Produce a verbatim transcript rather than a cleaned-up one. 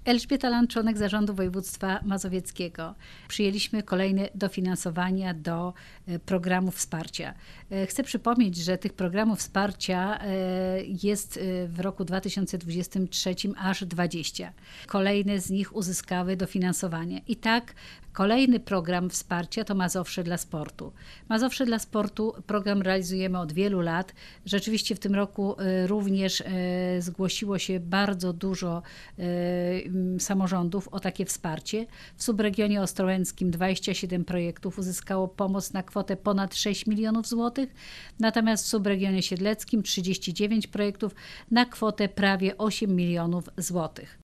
Elżbieta Land, członek Zarządu Województwa Mazowieckiego. Przyjęliśmy kolejne dofinansowania do programów wsparcia. Chcę przypomnieć, że tych programów wsparcia jest w roku dwa tysiące dwudziestym trzecim aż dwadzieścia. Kolejne z nich uzyskały dofinansowanie. I tak kolejny program wsparcia to Mazowsze dla sportu. Mazowsze dla sportu program realizujemy od wielu lat. Rzeczywiście w tym roku również zgłosiło się bardzo dużo samorządów o takie wsparcie. W subregionie ostrołęckim dwadzieścia siedem projektów uzyskało pomoc na kwotę ponad sześć milionów złotych, natomiast w subregionie siedleckim trzydzieści dziewięć projektów na kwotę prawie osiem milionów złotych.